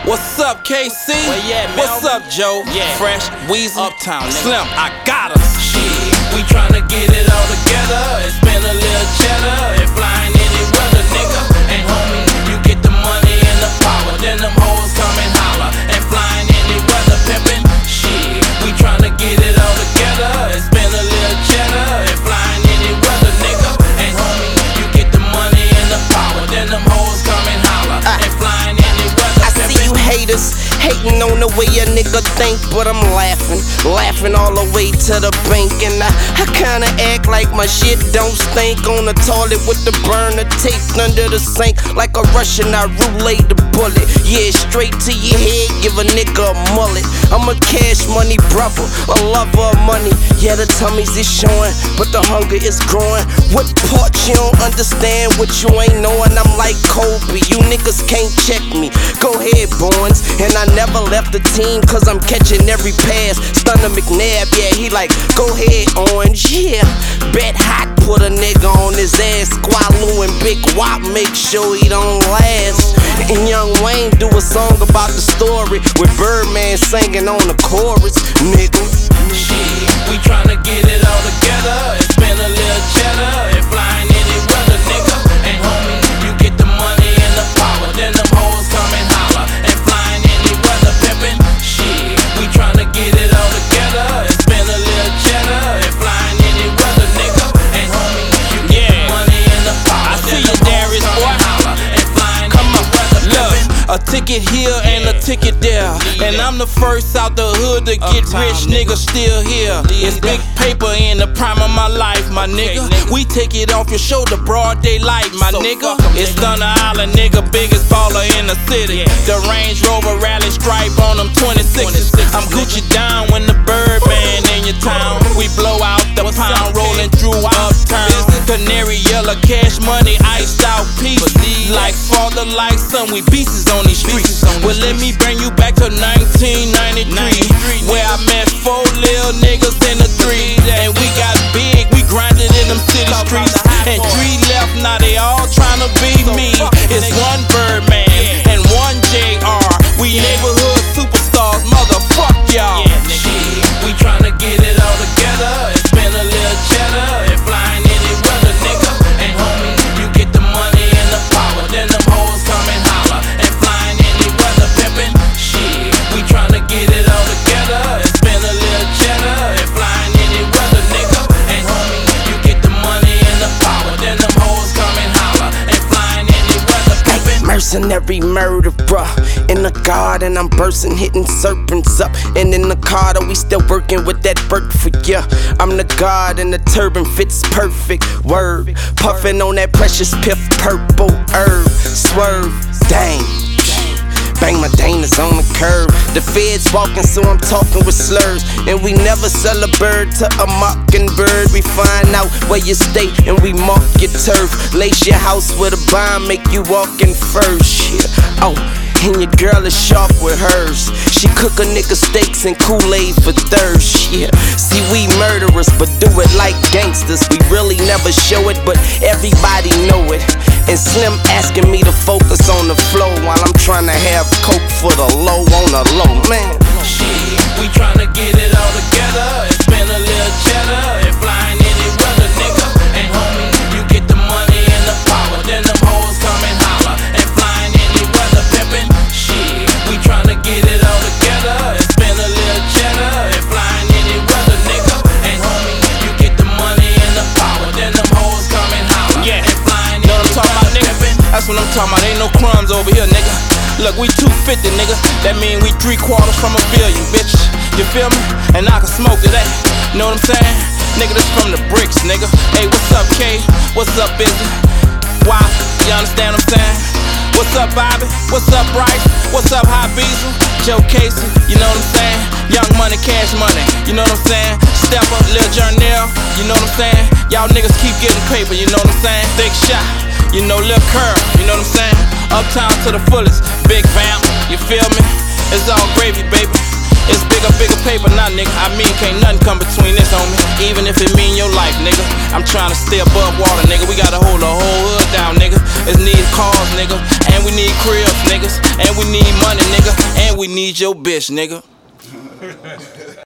What's up, KC? What's up, Joe? Fresh, Weezy, Uptown, nigga. Slim, I got us. Shit, we tryna get it all together and spend a little cheddar and flying any weather, nigga. And homie, you get the money and the power, then them hoes come and holler and flying any weather, pimpin'. Shit, we tryna get it all together and spend a little cheddar and flying any weather, nigga. And homie, you get the money and the power, then them hoes come and holler and flying any weather, I see you haters hating on the way a nigga think, but I'm laughing all the way to the bank. And I kinda act like my shit don't stink on the toilet with the burner taped under the sink like a Russian. I roulette the bullet, yeah, straight to your head, give a nigga a mullet. I'm a cash money brother, a lover of money. Yeah, the tummies is showing, but the hunger is growing. What part you don't understand, what you ain't knowing? I'm like Kobe, you niggas can't check me. Go ahead, Bones. And I never left the team, cause I'm catching every pass. Stunner McNabb, yeah, he like, go ahead, Orange, yeah. Bet hot, put a nigga on his ass. Squaloo and Big Wop, make sure he don't last. And Young Wayne do a song about the story with Birdman singing on the chorus, nigga. Shit, we tryna get it all together and spend a little cheddar and flying any weather, nigga. And homie, you get the money and the power, then them hoes come and holler and flying any weather, pimpin'. Shit, we tryna get it all together and spend a little cheddar and flying any weather, nigga. And homie, you get the money and the power, I see then you, them hoes Darius, come boy. and holler and flying Come any on, weather, look, pimpin'. a ticket here and a ticket there, and I'm the first out the hood to get Uptown, rich, nigga, still here. It's big paper in the prime of my life, my nigga. We take it off your shoulder, broad daylight, my nigga. It's Thunder Island, nigga, biggest baller in the city. The Range Rover rally stripe on them 26s. I'm Gucci down when the Birdman in your town. We blow out the pound, rolling through Uptown. Canary yellow, cash money, iced out peace. Like father, like son, we beasts on these streets. Well, let me bring you back to 1993, where I met 4 little niggas in the 3. And we got big, we grinded in them city streets. And 3 left, now they all tryna be me. It's one Birdman and one JR. We neighborhood superstars, motherfuck y'all. Shit, we tryna get it all together and spend a little cheddar and flying any weather, nigga. And homie, you get the money and the power, then them hoes come and holler and flying any weather, pimpin'. Shit, we tryna get it all together and spend a little cheddar and flying any weather, nigga. And homie, you get the money and the power, then them hoes come and holler and flying any weather, pimpin'. Mercenary murder, bruh. In the garden, I'm bursting, hitting serpents up. And in the Carter, we still working with that bird for ya. I'm the god and the turban fits perfect. Word, puffing on that precious piff, purple herb. Swerve, dang. Bang my Danas on the curb. The feds walking, so I'm talking with slurs. And we never sell a bird to a mockingbird. We find out where you stay and we mark your turf. Lace your house with a bomb, make you walk in first. Yeah. Oh, and your girl is sharp with hers. She cook a nigga steaks and Kool-Aid for thirst. Yeah. See, we murderers, but do it like gangsters. We really never show it, but everybody know it. And Slim asking me to focus on the flow while I'm trying to have coke for the low on the low, man. Shit, we tryna get it all together and spend a little cheddar and flying any weather, nigga. And homie, you get the money and the power, then them hoes come and holler and flying any weather, pimpin'. Shit, we tryna get it all together and spend a little cheddar and flying any weather, nigga. And homie, you get the money and the power, then them hoes come and holler and flying any weather, pimpin'. That's what I'm talking about, ain't no crumbs over here, nigga. Look, we 250, nigga. That mean we 3/4 from a billion, bitch. You feel me? And I can smoke to that. Know what I'm saying? Nigga, this from the bricks, nigga. Hey, what's up, K? What's up, Busy? Why? You understand what I'm saying? What's up, Bobby? What's up, Bryce? What's up, Hot Beezel? Joe Casey, you know what I'm saying? Young Money, Cash Money, you know what I'm saying? Stepper, Lil Jarnell, you know what I'm saying? Y'all niggas keep getting paper, you know what I'm saying? Big Shot, you know Lil Curl, you know what I'm saying? Uptown to the fullest, Big Vamp, you feel me? It's all gravy, baby. It's bigger paper now, nigga. I mean, can't nothing come between this, homie. Even if it mean your life, nigga. I'm trying to stay above water, nigga. We gotta hold the whole hood down, nigga. It's need cars, nigga. And we need cribs, niggas. And we need money, nigga. and we need your bitch, nigga.